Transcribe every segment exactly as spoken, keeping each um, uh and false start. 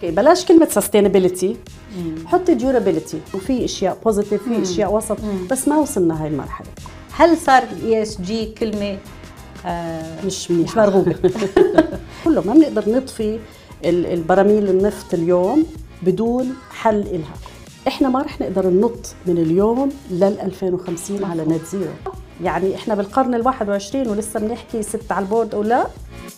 بلاش كلمة sustainability، حطي durability، وفي اشياء بوزيتيف، في اشياء وسط، بس ما وصلنا هاي المرحلة. هل صار اي اس جي كلمة آه مش مش مرغوبة؟ كله ما بنقدر نطفي البراميل النفط اليوم بدون حل إلها. احنا ما رح نقدر ننط من اليوم لل ألفين وخمسين على نت زيرو. يعني احنا بالقرن الواحد وعشرين ولسه بنحكي ست على البورد او لا.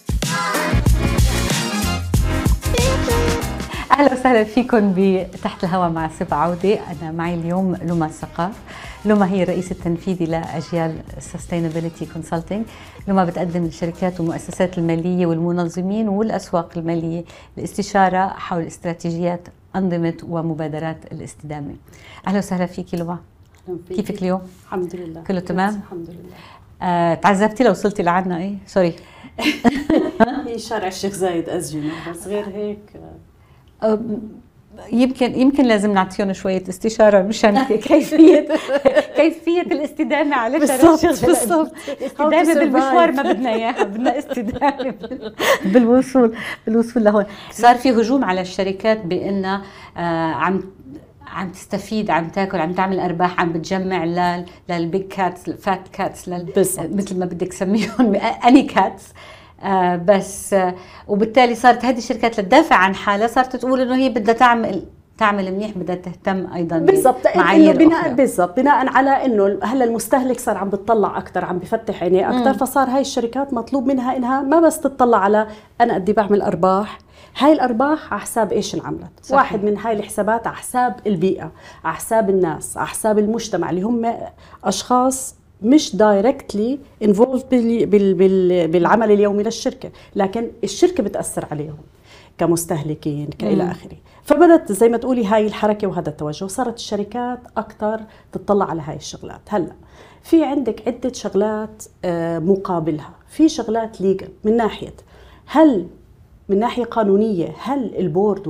اهلا وسهلا فيكم بتحت الهواء مع سبا عودة. انا معي اليوم لما الثقاف. لما هي الرئيس التنفيذي لاجيال Sustainability Consulting. لما بتقدم للشركات والمؤسسات الماليه والمنظمين والاسواق الماليه الاستشاره حول استراتيجيات انظمه ومبادرات الاستدامه. اهلا وسهلا فيكي لما. كيفك اليوم؟ الحمد لله كله تمام؟ الحمد لله. آه، تعذبتي لو وصلتي لعنا ايه؟ سوري. هي شارع الشيخ زايد ازجنه، بس غير هيك يمكن يمكن لازم نعطيهم شويه استشاره مشان كيفيه كيفيه الاستدامه على شارع الشيخ. بالضبط. استدامه بالمشوار ما بدنا اياها، بدنا استدامه بالوصول بالوصول لهون. صار في هجوم على الشركات بانها آه عم عم تستفيد، عم تاكل، عم تعمل ارباح، عم بتجمع لل للبيج كاتس، الفات كاتس، مثل ما بدك تسميهم اني كاتس. آه بس آه وبالتالي صارت هذه الشركات لتدافع عن حالها صارت تقول انه هي بدها تعمل تعمل منيح، بدها تهتم ايضا بالضبط بمعايير بناء بالضبط بناء على انه هلا المستهلك صار عم بتطلع اكثر، عم بفتح عينيه اكثر، فصار هاي الشركات مطلوب منها انها ما بس تطلع على انا قد بعمل ارباح، هاي الارباح على حساب ايش انعملت. صحيح. واحد من هاي الحسابات على حساب البيئه، على حساب الناس، على حساب المجتمع اللي هم اشخاص مش دايركتلي انفولف بالعمل اليومي للشركه، لكن الشركه بتاثر عليهم كمستهلكين كإلى آخره. فبدت زي ما تقولي هاي الحركه وهذا التوجه، وصارت الشركات اكثر تطلع على هاي الشغلات. هلا في عندك عده شغلات مقابلها، في شغلات ليجل من ناحيه هل من ناحيه قانونيه هل البورد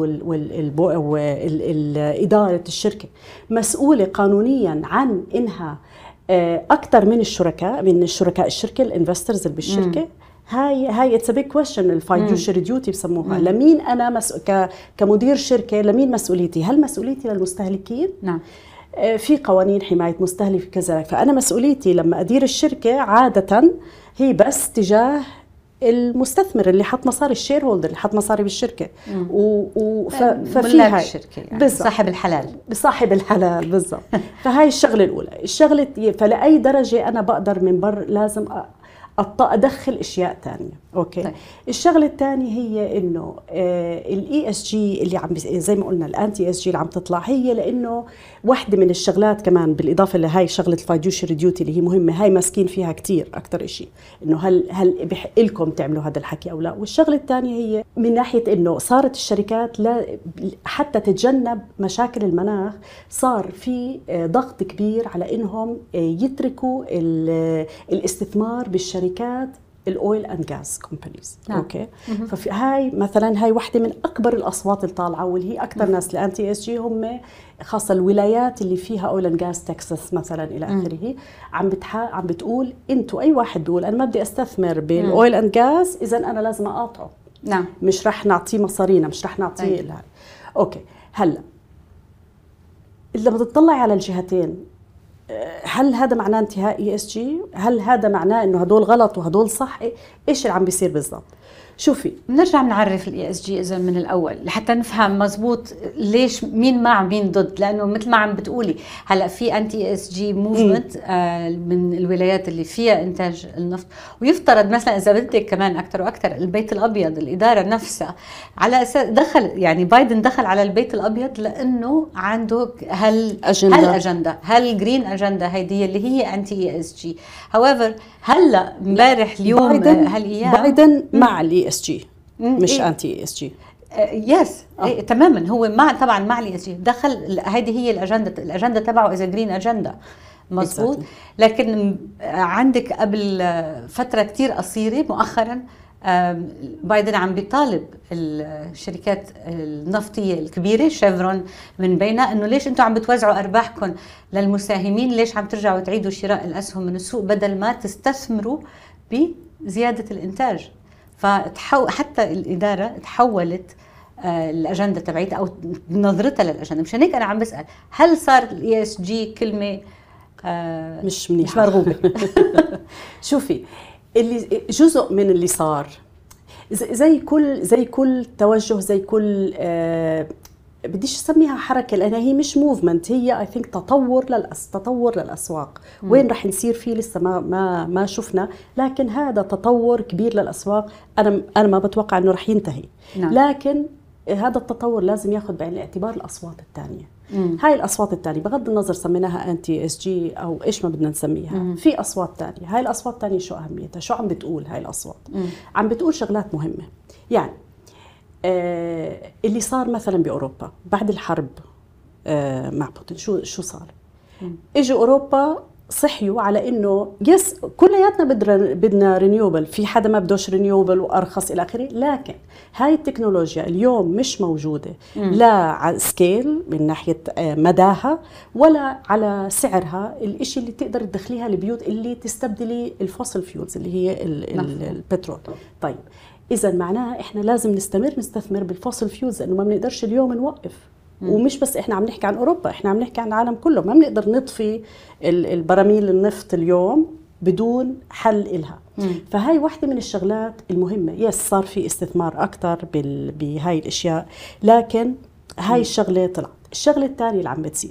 والاداره الشركه مسؤوله قانونيا عن انها اكثر من الشركاء من الشركاء الشركه الانفسترز اللي بالشركه. مم. هاي هاي اتس ا بيج كويشن، الفايدوشري ديوتي بسموها. مم. لمين انا مسؤول ك كمدير شركه؟ لمين مسؤوليتي؟ هل مسؤوليتي للمستهلكين؟ نعم. في قوانين حمايه مستهلك كذا، فانا مسؤوليتي لما ادير الشركه عاده هي بس تجاه المستثمر اللي حط مصاري، الشير هولدر اللي حط مصاري بالشركه، و... و... ف... ففي هاي الشركه يعني صاحب الحلال بصاحب الحلال بالضبط. فهاي الشغله الاولى. الشغله فلاي درجه انا بقدر من بر لازم أ... ادخل اشياء ثانيه. اوكي. طيب. الشغله الثانيه هي انه الاي اس جي اللي عم زي ما قلنا الانتي اس جي اللي عم تطلع، هي لانه واحده من الشغلات كمان بالاضافه لهي شغله الفايدوشري ديوتي اللي هي مهمه، هاي ماسكين فيها كثير اكثر شيء، انه هل هل بحق لكم تعملوا هذا الحكي او لا. والشغله الثانيه هي من ناحيه انه صارت الشركات لا حتى تتجنب مشاكل المناخ، صار في ضغط كبير على انهم يتركوا الاستثمار بالشركات الاويل اند غاز كومبانيز. اوكي. ففي هاي مثلا هاي وحده من اكبر الاصوات اللي طالعه، واللي هي اكثر ناس الانتي اس جي هم خاصه الولايات اللي فيها اويل اند غاز، تكساس مثلا الى اخره، عم بتح... عم بتقول انتم اي واحد بيقول انا ما بدي استثمر بالاويل اند غاز اذا انا لازم اقاطعه. نعم. مش رح نعطيه مصارينا، مش رح نعطيه لها. اوكي. هلا لما تطلعي على الجهتين، هل هذا معناه انتهاء اي اس جي؟ هل هذا معناه انه هدول غلط وهدول صح؟ ايش اللي عم بيصير بالضبط؟ شوفي بنرجع بنعرف الاي اس جي اذا من الاول لحتى نفهم مزبوط ليش مين مع مين ضد، لانه مثل ما عم بتقولي هلا في انتي اس جي موفمنت آه من الولايات اللي فيها انتاج النفط، ويفترض مثلا اذا بدك كمان اكثر واكثر البيت الابيض الاداره نفسها على اساس دخل يعني بايدن دخل على البيت الابيض لانه عنده هل أجندة. هل اجنده هل جرين اجنده هيدي اللي هي انتي اس جي. هاويفر هلا امبارح اليوم هالايام بايدن مع الاي اس جي مش إيه؟ انتي اس جي. يس آه. إيه تماما، هو مع طبعا مع الاي اس جي، دخل هذه هي الاجنده الاجنده تبعه اذا جرين اجنده مزبوط. لكن عندك قبل فتره كتير قصيره مؤخرا بايدن عم بيطالب الشركات النفطيه الكبيره شيفرون من بينها انه ليش انتم عم بتوزعوا ارباحكم للمساهمين، ليش عم ترجعوا تعيدوا شراء الاسهم من السوق بدل ما تستثمروا بزياده الانتاج. فتحو حتى الاداره تحولت الاجنده تبعيتها او نظرتها للاجنده. مشان هيك انا عم بسال هل صار الاي اس جي كلمه آه مش منيحه مش مرغوبه؟ شوفي، اللي جزء من اللي صار زي كل زي كل توجه، زي كل آه بديش اسميها حركه لانها هي مش موفمنت، هي اي ثينك تطور للأس تطور للاسواق. مم. وين رح نصير فيه لسه ما ما ما شفنا، لكن هذا تطور كبير للاسواق. انا انا ما بتوقع انه رح ينتهي. نعم. لكن هذا التطور لازم ياخذ بعين الاعتبار الاصوات الثانيه. مم. هاي الاصوات الثانيه بغض النظر سميناها انتي اس جي او ايش ما بدنا نسميها، مم. في اصوات ثانيه. هاي الاصوات الثانيه شو اهميتها؟ شو عم بتقول هاي الاصوات؟ مم. عم بتقول شغلات مهمه. يعني آه اللي صار مثلا باوروبا بعد الحرب آه مع بوتين، شو شو صار؟ مم. اجوا اوروبا صحيوا على انه يس كلياتنا بدنا بدنا رينيوبل، في حدا ما بدوش رينيوبل وارخص الى اخره، لكن هاي التكنولوجيا اليوم مش موجوده. مم. لا على سكيل من ناحيه مداها ولا على سعرها، الشيء اللي تقدر تدخليها البيوت اللي تستبدلي الفوسل فيولز اللي هي البترول. طيب اذا معناها احنا لازم نستمر نستثمر بالفوسل فيولز، لانه ما بنقدرش اليوم نوقف. مم. ومش بس احنا عم نحكي عن اوروبا، احنا عم نحكي عن العالم كله. ما بنقدر نطفي البراميل النفط اليوم بدون حل إلها. مم. فهاي واحدة من الشغلات المهمة. يس صار في استثمار أكتر بهاي الأشياء، لكن هاي الشغلة طلعت. الشغلة الثانية اللي عم بتصير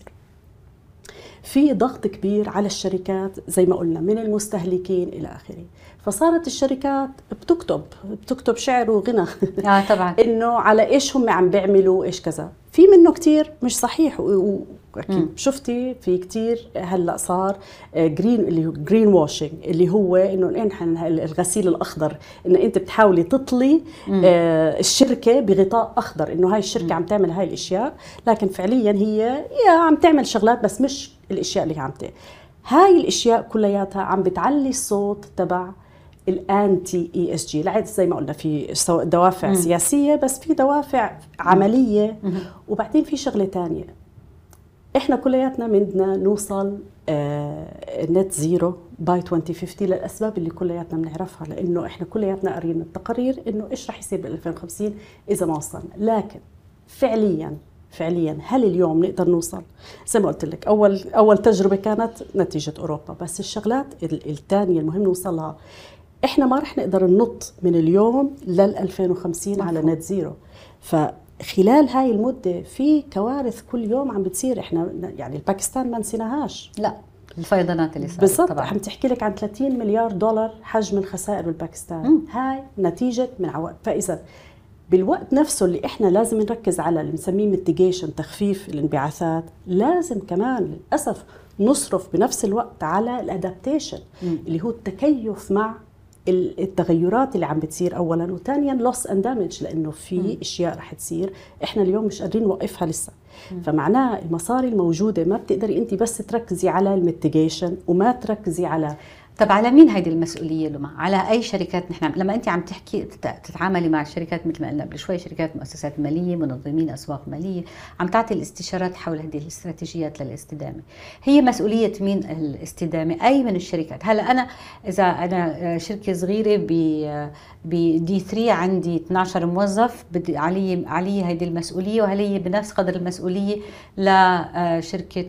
في ضغط كبير على الشركات زي ما قلنا من المستهلكين إلى آخره، فصارت الشركات بتكتب بتكتب شعر وغنى آه طبعا إنه على إيش هم عم بيعملوا إيش كذا. في منه كتير مش صحيح، واكيد شفتي في كتير هلا صار جرين اللي هو جرين واشنج، اللي هو انه احنا الغسيل الاخضر، انه انت بتحاولي تطلي آه الشركه بغطاء اخضر انه هاي الشركه مم. عم تعمل هاي الاشياء، لكن فعليا هي يا عم تعمل شغلات بس مش الاشياء اللي عم تعمل. هاي الاشياء كلياتها عم بتعلي الصوت تبع الانتي اي اس جي. لعد زي ما قلنا في دوافع مم. سياسيه، بس في دوافع عمليه. مم. وبعدين في شغله تانية، احنا كلياتنا بدنا نوصل آه نت زيرو باي ألفين وخمسين للاسباب اللي كلياتنا بنعرفها، لانه احنا كلياتنا قاريين التقارير انه ايش رح يصير ب ألفين وخمسين اذا ما وصلنا. لكن فعليا فعليا هل اليوم نقدر نوصل؟ زي ما قلت لك اول اول تجربه كانت نتيجه اوروبا، بس الشغلات الثانيه المهم نوصلها. احنا ما رح نقدر ننط من اليوم لل ألفين وخمسين على نت زيرو. فخلال هاي المده في كوارث كل يوم عم بتصير. احنا يعني الباكستان ما نسيناهاش، لا الفيضانات اللي صارت بالضبط. عم تحكي لك عن ثلاثين مليار دولار حجم الخسائر بالباكستان. م. هاي نتيجه من عوائق. فاذا بالوقت نفسه اللي احنا لازم نركز على اللي بنسميه ميتيجيشن، تخفيف الانبعاثات، لازم كمان للاسف نصرف بنفس الوقت على الادابتيشن اللي هو التكيف مع التغيرات اللي عم بتصير اولا، وثانيا لوس اند دامج، لانه في م. اشياء رح تصير احنا اليوم مش قادرين نوقفها لسه. م. فمعناه المصاري الموجوده ما بتقدري انت بس تركزي على الميتيجيشن وما تركزي على. طب على مين هيدي المسؤوليه لما؟ على اي شركات؟ نحن لما انت عم تحكي تتعاملي مع الشركات مثل ما قلنا قبل شوي، شركات مؤسسات ماليه، منظمين اسواق ماليه، عم تعطي الاستشارات حول هذه الاستراتيجيات للاستدامه. هي مسؤوليه مين الاستدامه؟ اي من الشركات؟ هلا انا اذا انا شركه صغيره ب بدي ثلاثة عندي اثني عشر موظف، بدي علي علي هذه المسؤوليه، وهل هي بنفس قدر المسؤوليه لشركه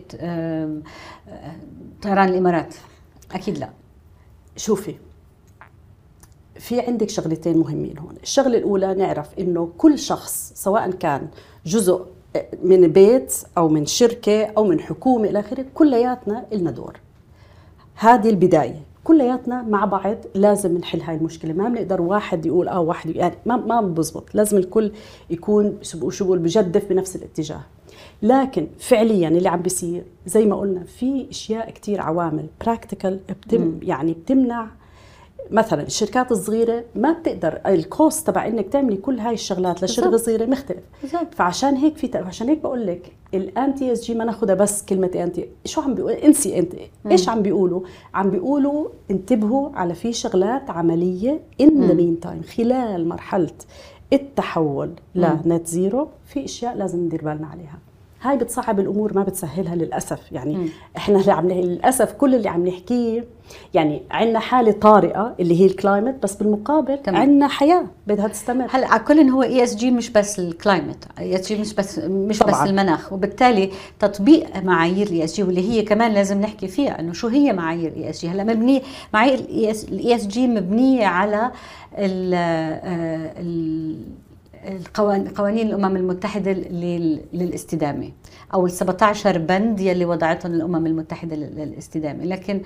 طيران الامارات؟ اكيد لا. شوفي، في عندك شغلتين مهمين هون. الشغلة الأولى نعرف إنه كل شخص سواء كان جزء من بيت أو من شركة أو من حكومة إلى آخره، كلياتنا إلنا دور. هذه البداية، كلياتنا مع بعض لازم نحل هاي المشكلة. ما بنقدر واحد يقول آه واحد يعني ما ما بزبط، لازم الكل يكون شو بقول بجدف بنفس الاتجاه. لكن فعليا اللي عم بيصير زي ما قلنا في اشياء كتير عوامل براكتيكال بتم يعني بتمنع. مثلا الشركات الصغيره ما بتقدر، الكوست تبع انك تعملي كل هاي الشغلات لشركه صغيره مختلف. بالزبط. فعشان هيك في عشان هيك بقول لك الانتي اس جي ما ناخذها بس كلمه انتي. شو عم بيقول؟ انسي انت ايش عم بيقولوا؟ عم بيقولوا انتبهوا على في شغلات عمليه ان ذا مين تايم، خلال مرحله التحول لنت زيرو في اشياء لازم ندير بالنا عليها. هاي بتصعب الامور ما بتسهلها للاسف. يعني م. احنا اللي عم للاسف كل اللي عم نحكيه يعني عندنا حاله طارئه اللي هي الكلايمت، بس بالمقابل عندنا حياه بدها تستمر. هلا على كل هو اي اس جي مش بس الكلايمت، اي اس جي مش بس مش طبعاً. بس المناخ، وبالتالي تطبيق معايير الاي اس جي واللي هي كمان لازم نحكي فيها انه شو هي معايير الاي اس جي. هلا مبنيه معايير الاي اس جي مبنيه على ال ال قوانين الامم المتحده للاستدامه او ال سبعطعش بند يلي وضعتهم الامم المتحده للاستدامه. لكن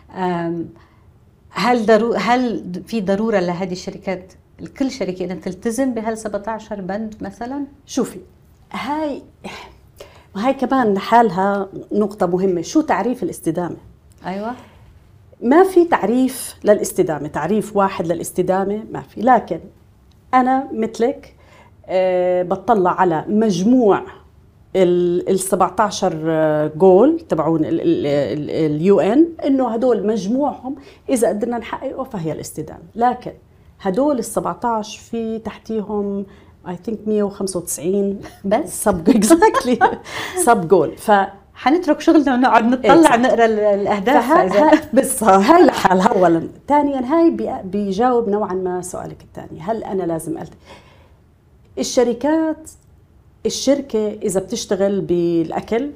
هل ضرو هل في ضروره لهذه الشركات كل شركه انها تلتزم بهال سبعطعش بند مثلا؟ شوفي هاي هاي كمان لحالها نقطه مهمه. شو تعريف الاستدامه؟ ايوه ما في تعريف للاستدامه، تعريف واحد للاستدامه ما في. لكن انا مثلك أه بطلع على مجموع ال سبعطعش جول تبعون اليو ان، انه هدول مجموعهم اذا قدرنا نحققه فهي الاستدامه. لكن هدول ال سبعطعش في تحتيهم اي ثينك مية وخمسة وتسعين بس سب اكزاكتلي سب جول. ف حنترك شغلنا ونقعد نطلع نقرا الاهداف. هاي بس هاي لحالها اولا. ثانيا هاي بيجاوب نوعا ما سؤالك الثاني، هل انا لازم ألت... الشركات الشركة إذا بتشتغل بالأكل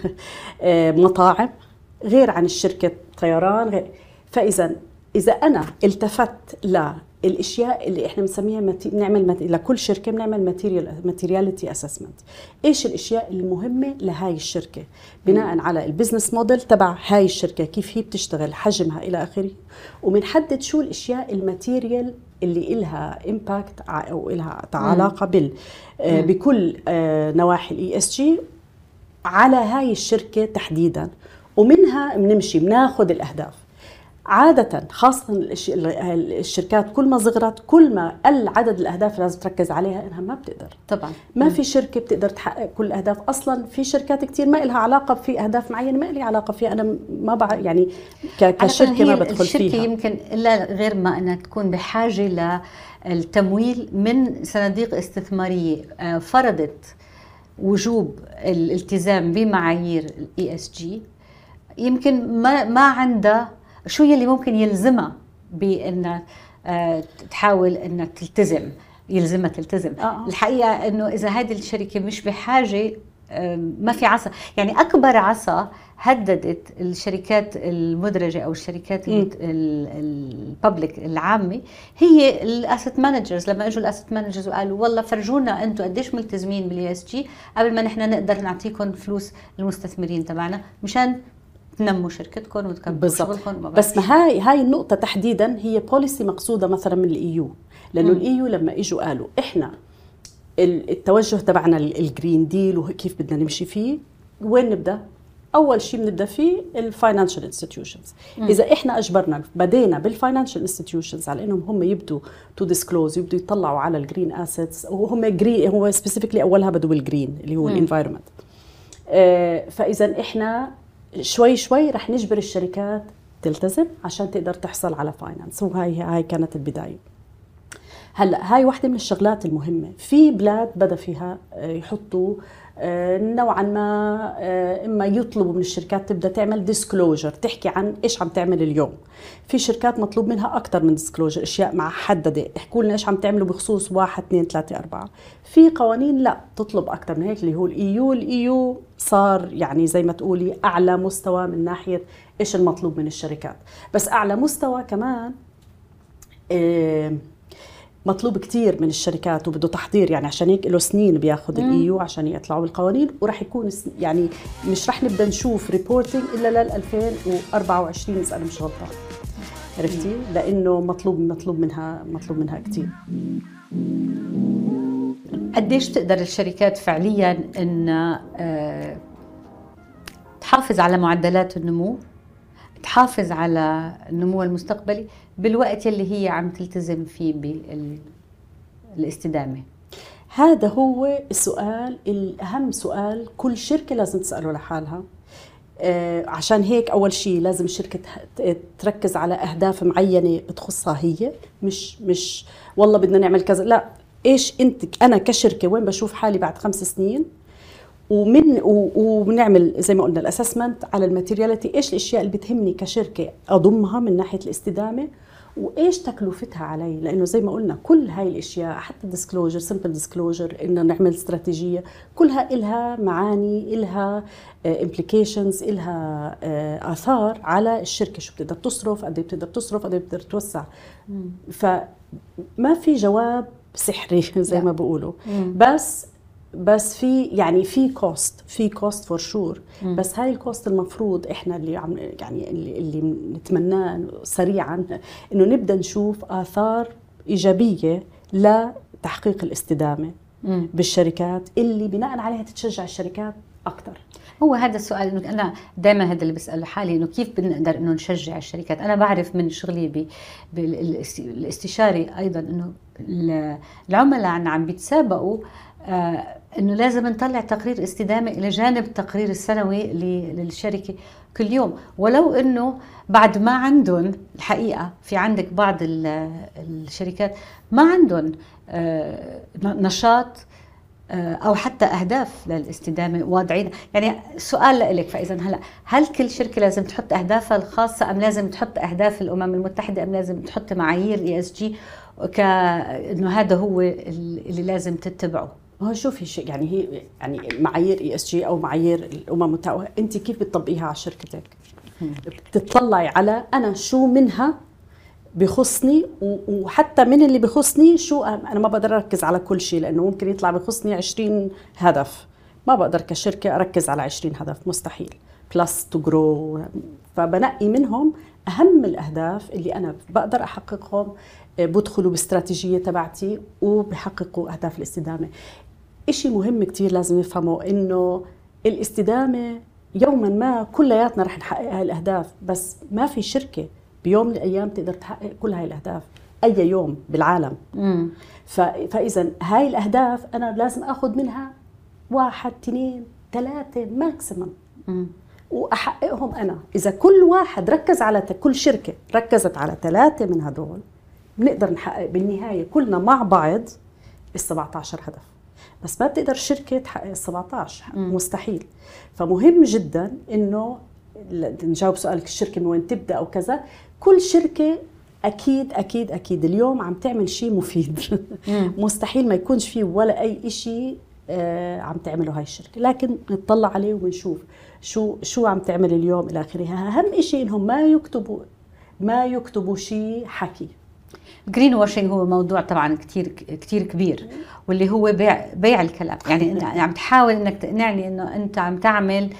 مطاعم غير عن الشركة طيران غير. فإذا إذا أنا التفت للأشياء اللي إحنا بنسميها متي... نعمل مت... لكل شركة بنعمل ماتيريال ماتيرياليتي أسسمنت. إيش الأشياء المهمة لهاي الشركة بناء على البزنس موديل تبع هاي الشركة، كيف هي بتشتغل، حجمها إلى آخره، وبنحدد شو الأشياء الماتيريال اللي إلها إمباكت أو إلها علاقة بال بكل نواحي الاي اس جي على هاي الشركة تحديدا، ومنها بنمشي بناخذ الأهداف. عادة خاصة الشركات كل ما صغرت كل ما قل عدد الأهداف اللي لازم تركز عليها، إنها ما بتقدر طبعا. ما م. في شركة بتقدر تحقق كل الأهداف. أصلا في شركات كتير ما لها علاقة في أهداف معينة، ما لي علاقة فيها، أنا ما بعرف يعني كشركة ما بدخل فيها. الشركة يمكن إلا غير ما أنها تكون بحاجة للتمويل من صناديق استثمارية فرضت وجوب الالتزام بمعايير الاي اس جي، يمكن ما ما عندها شو يلي ممكن يلزمها بأن تحاول أن تلتزم، يلزمها تلتزم. آه. الحقيقة أنه إذا هذه الشركة مش بحاجة ما في عصا، يعني أكبر عصا هددت الشركات المدرجة أو الشركات الببليك العامة هي الاسيت مانجرز. لما اجوا الاسيت مانجرز وقالوا والله فرجونا انتم قديش ملتزمين بالاي اس جي قبل ما نحن نقدر نعطيكم فلوس المستثمرين تبعنا مشان تنموا شركتكم وتكبروا شغلكم. بس ما هاي هاي النقطة تحديدا هي بوليسي مقصودة مثلا من الايو، لانه الايو لما اجوا قالوا احنا التوجه تبعنا الجرين ديل وكيف بدنا نمشي فيه، وين نبدا؟ اول شيء بنبدا فيه الفاينانشال انستتيوشنز. اذا احنا اجبرنا بدينا بالفاينانشال انستتيوشنز على انهم هم يبدوا تو ديسكلوز، يبدوا يطلعوا على الجرين اسيتس، وهم جرين هو سبيسيفيكلي اولها بدوا بالجرين اللي هو الانفايرمنت. آه فاذا احنا شوي شوي رح نجبر الشركات تلتزم عشان تقدر تحصل على فاينانس، وهاي هاي كانت البدايه. هلا هاي واحدة من الشغلات المهمة. في بلاد بدا فيها يحطوا نوعا ما اما يطلبوا من الشركات تبدا تعمل ديسكلوجر، تحكي عن ايش عم تعمل اليوم. في شركات مطلوب منها اكثر من ديسكلوجر، اشياء محدده، احكوا لنا ايش عم تعملوا بخصوص واحد اثنين ثلاثة أربعة. في قوانين لا تطلب اكثر من هيك اللي هو الايو. الايو صار يعني زي ما تقولي اعلى مستوى من ناحيه ايش المطلوب من الشركات، بس اعلى مستوى كمان إيه مطلوب كتير من الشركات وبده تحضير، يعني عشان هيك له سنين بياخذ الايو عشان يطلعوا بالقوانين، وراح يكون يعني مش راح نبدا نشوف ريبورتينج الا لل ألفين وأربعة وعشرين اذا انا مش غلطان، عرفتي؟ لانه مطلوب مطلوب منها مطلوب منها كتير. قديش تقدر الشركات فعليا ان تحافظ على معدلات النمو، تحافظ على النمو المستقبلي بالوقت اللي هي عم تلتزم فيه بالاستدامة؟ هذا هو السؤال الأهم، سؤال كل شركة لازم تسأله لحالها. آه عشان هيك أول شيء لازم الشركة تركز على أهداف معينة بتخصها هي، مش مش والله بدنا نعمل كذا، لا، إيش أنت أنا كشركة وين بشوف حالي بعد خمس سنين، ومن وبنعمل زي ما قلنا الاسسمنت على الماتيرياليتي، ايش الاشياء اللي بتهمني كشركه اضمها من ناحيه الاستدامه، وايش تكلفتها علي، لانه زي ما قلنا كل هاي الاشياء حتى ديسكلوجر سمبل ديسكلوجر انه نعمل استراتيجيه كلها إلها معاني، إلها امبليكيشنز، إلها اثار على الشركه، شو بتقدر تصرف، قد ايه بتقدر تصرف، قد ايه بتقدر توسع. فما في جواب سحري زي ما بيقولوا، بس بس في يعني في كوست في كوست فور شور، بس هاي الكوست المفروض احنا اللي عم يعني اللي, اللي نتمناه سريعا انه نبدا نشوف اثار ايجابيه لتحقيق الاستدامه مم. بالشركات اللي بناء عليها تتشجع الشركات اكثر. هو هذا السؤال، انه انا دائما هذا اللي بساله حالي، انه كيف بنقدر انه نشجع الشركات. انا بعرف من شغلي بالاستشاري ايضا انه العملاء عنا عم بيتسابقوا آه انه لازم نطلع تقرير استدامه الى جانب التقرير السنوي للشركه كل يوم، ولو انه بعد ما عندهم الحقيقه في عندك بعض الشركات ما عندهم آه نشاط آه او حتى اهداف للاستدامه واضعين. يعني سؤال لك، فاذا هلا هل كل شركه لازم تحط اهدافها الخاصه، ام لازم تحط اهداف الامم المتحده، ام لازم تحط معايير اي اس جي كانه هذا هو اللي لازم تتبعه؟ هو شوفي شيء يعني هي يعني معايير اي اس جي او معايير الامم المتحده، انت كيف بتطبقيها على شركتك؟ بتطلعي على انا شو منها بخصني، وحتى من اللي بخصني شو انا ما بقدر اركز على كل شيء، لانه ممكن يطلع بخصني عشرين هدف، ما بقدر كشركه اركز على عشرين هدف، مستحيل. بلس تو جرو، فبنقي منهم اهم الاهداف اللي انا بقدر احققهم، بدخلوا باستراتيجية تبعتي وبحققوا أهداف الاستدامة. إشي مهم كتير لازم نفهمه، إنه الاستدامة يوما ما كلياتنا رح نحقق هاي الأهداف، بس ما في شركة بيوم من الأيام تقدر تحقق كل هاي الأهداف أي يوم بالعالم. مم. فإذا هاي الأهداف أنا لازم أخذ منها واحد اثنين ثلاثة ماكسيمم وأحققهم أنا. إذا كل واحد ركز على كل شركة ركزت على ثلاثة من هدول، بنقدر نحقق بالنهاية كلنا مع بعض ال سبعة عشر هدف. بس ما بتقدر شركة تحقق ال سبعة عشر، مستحيل. فمهم جدا إنه نجاوب سؤالك الشركة من وين تبدأ أو كذا. كل شركة أكيد أكيد أكيد اليوم عم تعمل شيء مفيد مستحيل ما يكونش فيه ولا أي إشي آه عم تعمله هاي الشركة، لكن نطلع عليه ونشوف شو شو عم تعمل اليوم إلى آخره. أهم إشي إنهم ما يكتبوا ما يكتبوا شيء حكي. جرين واشنج هو موضوع طبعا كتير كتير كبير، واللي هو بيع بيع الكلام. يعني عم تحاول انك تقنعني انه انت عم تعمل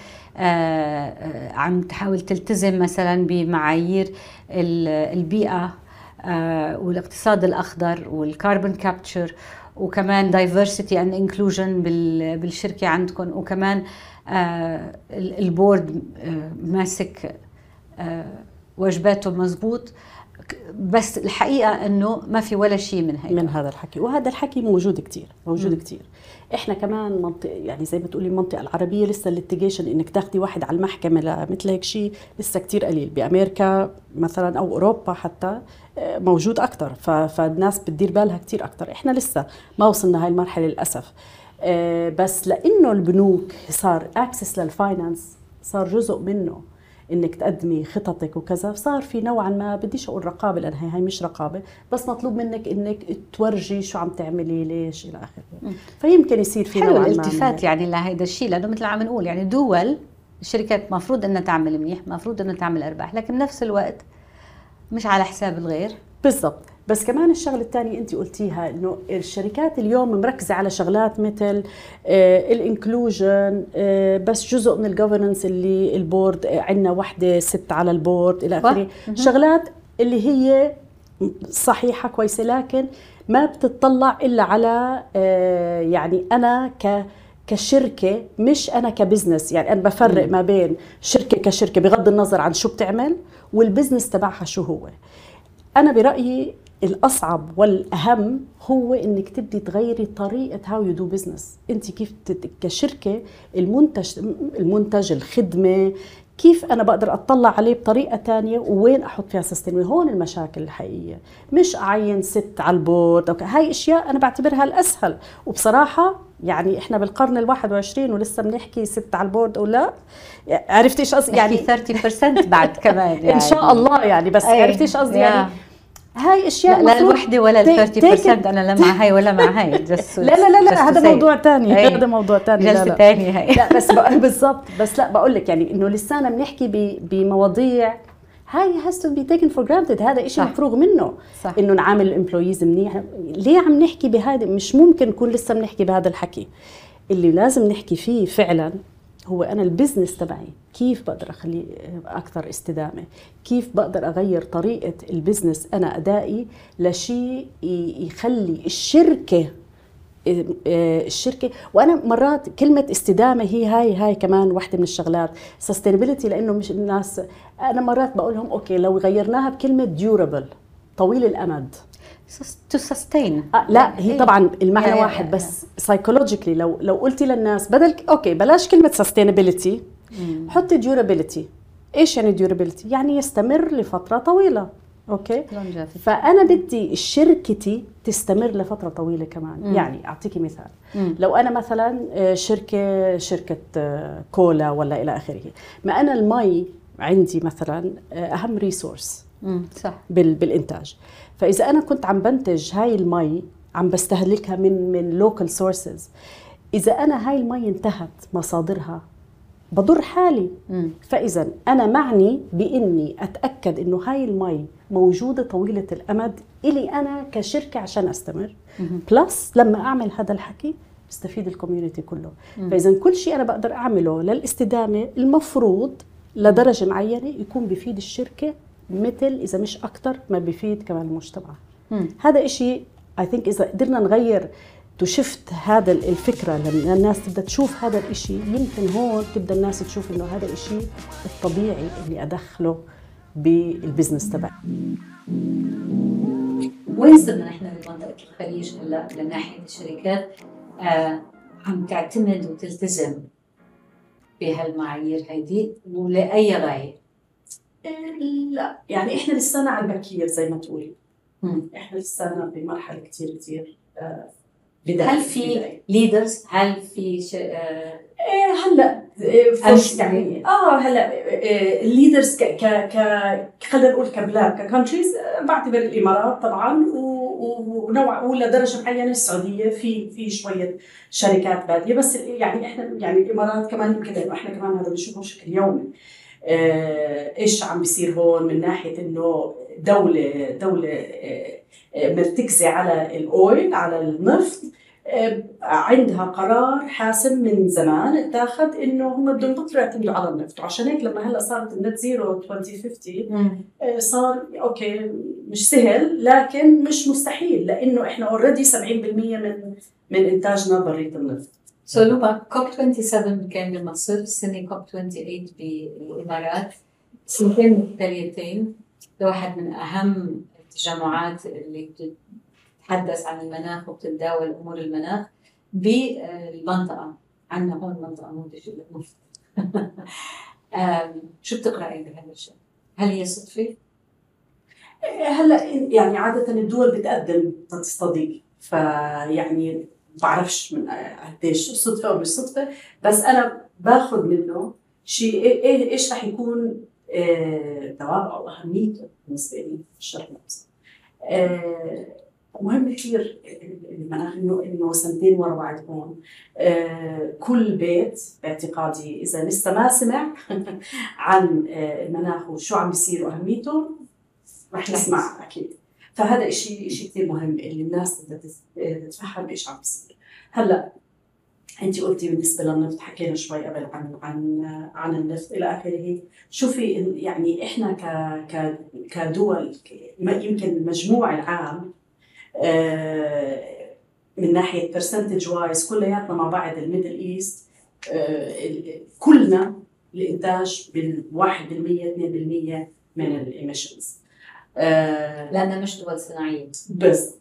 آه عم تحاول تلتزم مثلا بمعايير البيئه آه والاقتصاد الاخضر والكاربون كابتشر، وكمان دايفرسيتي اند انكلوجن بالشركه عندكم، وكمان آه البورد آه ماسك آه واجباته مزبوط. بس الحقيقة أنه ما في ولا شيء من هذا من هذا الحكي، وهذا الحكي موجود كتير موجود م. كتير. إحنا كمان منطقة يعني زي ما تقولي المنطقة العربية لسه الليتيجيشن إنك تاخدي واحد على المحكمة لمثل هيك شيء لسه كتير قليل. بأمريكا مثلا أو أوروبا حتى موجود أكتر، فالناس بتدير بالها كتير أكتر. إحنا لسه ما وصلنا هاي المرحلة للأسف. بس لأنه البنوك صار أكسس للفاينانس، صار جزء منه انك تقدمي خططك وكذا، صار في نوعا ما بديش اقول رقابه لان هي مش رقابه، بس مطلوب منك انك تورجي شو عم تعملي ليش الى اخره. فيمكن يصير في نوعا ما الالتفات يعني لهذا الشيء، لانه مثل عم نقول يعني دول الشركات مفروض انها تعمل منيح، مفروض انها تعمل ارباح، لكن بنفس الوقت مش على حساب الغير. بالضبط. بس كمان الشغله الثانيه انت قلتيها، انه الشركات اليوم مركزه على شغلات مثل آه الانكلوجن، آه بس جزء من الجوفرنس اللي البورد آه عندنا وحده ست على البورد الى اخره، شغلات اللي هي صحيحه كويسه، لكن ما بتطلع الا على آه يعني انا ك كشركه، مش انا كبزنس. يعني انا بفرق م. ما بين شركه كشركه بغض النظر عن شو بتعمل والبزنس تبعها شو هو. انا برايي الأصعب والأهم هو إنك تبدي تغيري طريقة هاو يو دو بزنس. أنت كيف كشركة المنتج المنتج الخدمة كيف أنا بقدر أطلع عليه بطريقة تانية، وين أحط فيها سستينبل. هون المشاكل الحقيقية، مش أعين ست على البورد. هاي أشياء أنا بعتبرها الأسهل، وبصراحة يعني احنا بالقرن الواحد وعشرين ولسه بنحكي ست على البورد ولا عرفتي ايش قصدي يعني ثلاثين بالمئة بعد كمان يعني. ان شاء الله يعني بس عرفتي ايش قصدي يعني هاي اشياء لا الوحده ولا ال ثلاثين بالمئة انا لا مع هاي ولا مع هاي لا لا لا لا هذا موضوع ثاني هذا موضوع ثاني جلسه ثانيه هاي لا بس بالضبط بس لا بقول لك يعني انه لسانا بنحكي بمواضيع هاي has to be taken for granted. هذا إشي مفروغ منه صح. إنه نعامل الامبلويز منيح. ليه عم نحكي بهذا؟ مش ممكن نكون لسه بنحكي بهذا الحكي. اللي لازم نحكي فيه فعلا هو أنا البزنس تبعي كيف بقدر أخليه أكثر استدامة، كيف بقدر أغير طريقة البزنس أنا أدائي لشيء يخلي الشركة الشركة. وأنا مرات كلمة استدامة هي هاي هاي كمان واحدة من الشغلات sustainability، لأنه مش الناس أنا مرات بقولهم أوكي لو غيرناها بكلمة durable طويل الأمد to sustain آه لا هي طبعا المعنى yeah, واحد yeah, بس yeah. psychologically لو لو قلتي للناس بدل أوكي بلاش كلمة sustainability mm. حطي durability. إيش يعني durability؟ يعني يستمر لفترة طويلة. اوكي فانا بدي شركتي تستمر لفتره طويله كمان. مم. يعني اعطيكي مثال. مم. لو انا مثلا شركه شركه كولا ولا الى اخره، ما انا المي عندي مثلا اهم ريسورس صح بالانتاج. فاذا انا كنت عم بنتج هاي المي عم بستهلكها من من لوكال سورسز، اذا انا هاي المي انتهت مصادرها بضر حالي. مم. فإذا أنا معني بإني أتأكد إنه هاي المي موجودة طويلة الأمد إلي أنا كشركة عشان أستمر. مم. بلس لما أعمل هذا الحكي بستفيد الكوميونيتي كله. مم. فإذا كل شيء أنا بقدر أعمله للاستدامة المفروض لدرجة معينة يكون بيفيد الشركة مثل إذا مش أكتر ما بيفيد كمان المجتمع. مم. هذا إشي I think إذا قدرنا نغير تشفت هذا الفكرة لما الناس تبدأ تشوف هذا الإشي، يمكن هون تبدأ الناس تشوف إنه هذا الإشي الطبيعي اللي أدخله بالبزنس تبعي. وين صرنا نحن بمنطقة الخليج هلا من ناحية الشركات آه عم تعتمد وتلتزم بهالمعايير هيدي ولأي غاية؟ لا يعني إحنا لسانا على البكير زي ما تقولي. إحنا لسانا بمرحلة كتير كتير آه هل في ليدرز؟ هل في ش... آه هلا يعني اه هلا الليدرز ك ك ك خلينا نقول كبلاد ككونتريز بعتبر الامارات طبعا ونوع اولى درجه معينه السعوديه في في شويه شركات باديه، بس يعني احنا يعني الامارات كمان يمكن لانه احنا كمان هذا بنشوفه بشكل يومي. آه ايش عم بيصير هون من ناحيه انه دوله دوله آه مرتكزه على الاويل على النفط، عندها قرار حاسم من زمان اتاخذ انه هم بدهم يبطلوا يعتمدوا على النفط، وعشان هيك لما هلا صارت النت زيرو ألفين وخمسين صار اوكي مش سهل لكن مش مستحيل، لانه احنا اوريدي سبعين بالمئة من من انتاجنا بريد النفط. سو لما كوب سبعة وعشرين كان بمصر، السنه كوب ثمانية وعشرين بالامارات، سنتين مختلفتين لواحد من اهم التجمعات اللي بتتحدث عن المناخ وبتتداول امور المناخ بالمنطقه. عندنا هون منطقه منتجه للنفط. شو بتقراي بهذا الشيء؟ هل هي صدفه؟ هلا يعني عاده الدول بتقدم تستضيف، فيعني بعرفش من قديش صدفه او مش صدفه، بس انا باخذ منه شيء ايه ايش رح يكون دوام او اهميته بالنسبه لي في الشرق الاوسط. آه مهم كثير المناخ، انه انه سنتين ورا بعض هون. آه كل بيت باعتقادي اذا لسه ما سمع عن آه المناخ وشو عم بيصير واهميته رح يسمع اكيد. فهذا شيء شيء كثير مهم اللي الناس بدها تتفهم ايش عم بيصير. هلا انت قلتي بالنسبه للنفط، حكينا شوي قبل عن عن عن النفط الى اخره. شوفي يعني احنا ك ك كدول يمكن المجموع العام من ناحيه برسنتج وايز كلياتنا مع بعض الميدل ايست كلنا الانتاج بالواحد بالمية اثنين بالمية من الاميشنز، لانها مش دول صناعيه بس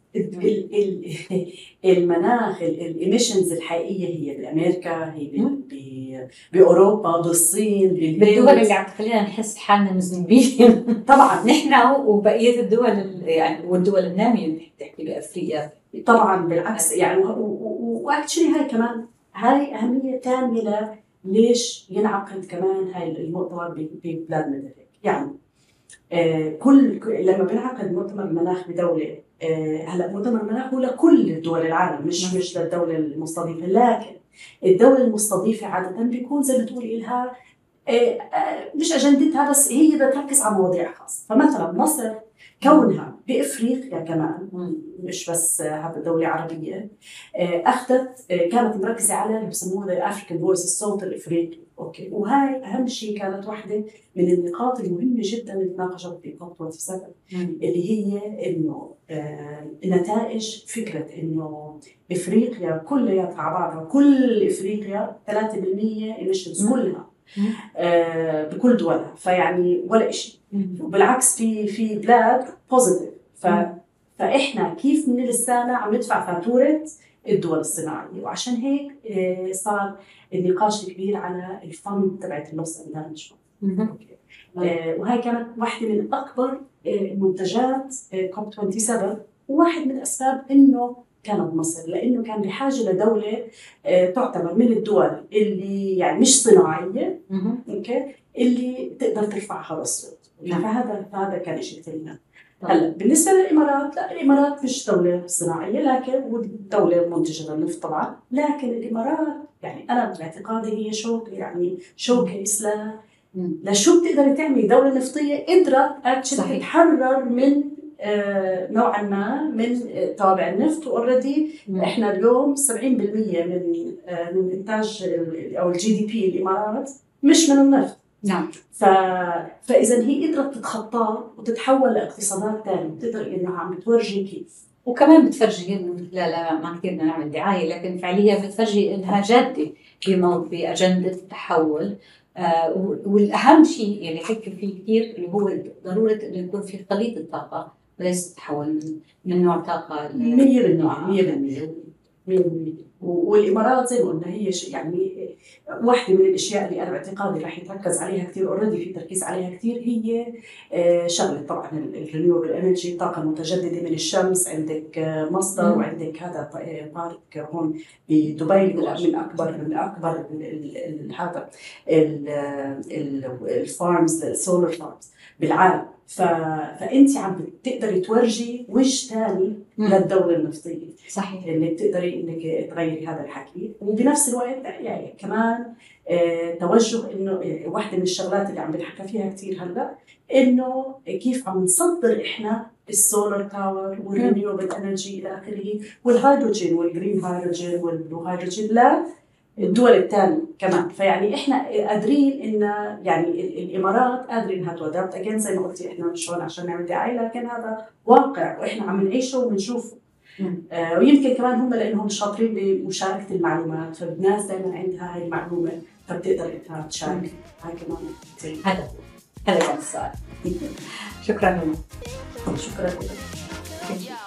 المناخ الإيميشنز الحقيقية هي بأمريكا، هي بأوروبا، بالصين، بالدول اللي عم تخلينا نحس حالنا مذنبين. طبعا نحن وبقية الدول يعني والدول النامية بتحكي بأفريقيا طبعا بالعكس يعني. واكشلي هاي كمان هاي اهميه تامه ليش ينعقد كمان هاي المؤتمر ببلادنا هيك. يعني آه كل لما بنعقد مؤتمر مناخ بدوله، آه هلا مؤتمر مناخ هو لكل دول العالم، مش مش للدوله المستضيفه، لكن الدوله المستضيفه عاده بيكون زي ما تقولي لها آه مش اجندتها، بس هي بتركز على مواضيع خاصه. فمثلا مصر كونها بافريقيا كمان، مش بس هذا دولة عربية، اخذت كانت مركزة على اللي بسموها الافريكان فويس، الصوت الافريقي. اوكي، وهاي اهم شيء كانت واحدة من النقاط المهمة جدا اللي تناقشت في كوب سبعة وعشرين، اللي هي انه نتائج فكرة انه افريقيا كلها على بعضها، كل افريقيا ثلاثة بالمئة emissions كلها آه بكل دولها، فيعني ولا شيء. وبالعكس في في بلاد بوزيتيف. ف فاحنا كيف من لسانا عم ندفع فاتوره الدول الصناعيه. وعشان هيك آه صار النقاش الكبير على الفند تبعت اللوس اند دامج. آه وهي كانت واحده من اكبر آه منتجات آه كوب سبعة وعشرين، وواحد من الاسباب انه كان بمصر، لانه كان بحاجه لدوله آه تعتبر من الدول اللي يعني مش صناعيه، اوكي، اللي تقدر ترفع هذا الصوت. فهذا فهذا كان شيء كثير مهم. هلا بالنسبه للامارات، لا الامارات مش دوله صناعيه، لكن ودوله منتجه للنفط طبعا، لكن الامارات يعني انا باعتقادي هي شوك يعني شوكه اسلام. لشو بتقدر تعمل دوله نفطيه قدرت اكشلي تتحرر من آه نوعا ما من آه توابع النفط. واوريدي احنا اليوم سبعين بالمئة من آه من انتاج او الجي دي بي الامارات مش من النفط. نعم. ف... فاذا هي قدرت تتخطاه وتتحول لاقتصادات ثانيه، بتقدر انها عم بتورجي كيف. وكمان بتفرجي، لا لا ما كثير بدنا نعمل دعايه، لكن فعليا بتفرجي انها جاده باجنده التحول. آه والاهم شيء اللي حكي فيه كثير اللي هو ضروره انه يكون في خليط الطاقه، وليس تحول من من نوع طاقه مية بالمية مية بالمية مية بالمية. والامارات زي ما قلنا هي يعني واحده من الاشياء اللي انا باعتقادي راح يتركز عليها كثير، اوريدي في تركيز عليها كثير، هي شغله طبعا الرينيوبل انرجي، الطاقه المتجدده من الشمس. عندك مصدر، وعندك هذا بارك هون بدبي من اكبر من اكبر هذا الفارمز السولار فارمز بالعالم. ف... فانت عم بتقدري تورجي وجه ثاني للدوله النفطيه. صحيح، انك تقدري انك تغيري هذا الحكي. وبنفس الوقت يعني كمان آه توجه انه واحده من الشغلات اللي عم بنحكي فيها كثير هلا، انه كيف عم نصدر احنا السولار باور والرينيوبل انرجي الى اخره، والهيدروجين والجرين هيدروجين والبلو هيدروجين لا الدول الثانية كمان. فيعني احنا قادرين ان يعني الامارات قادرين انها تودرت اجين زي ما قلتي، احنا مش هون عشان نعمل دعايه، لكن هذا واقع واحنا عم نعيشه وبنشوفه. آه ويمكن كمان هم لانهم شاطرين بمشاركه المعلومات، فالناس دائما عندها هاي المعلومه فبتقدر انها تشارك. هاي كمان هذا هذا كان السؤال. شكرا لك. شكرا لك.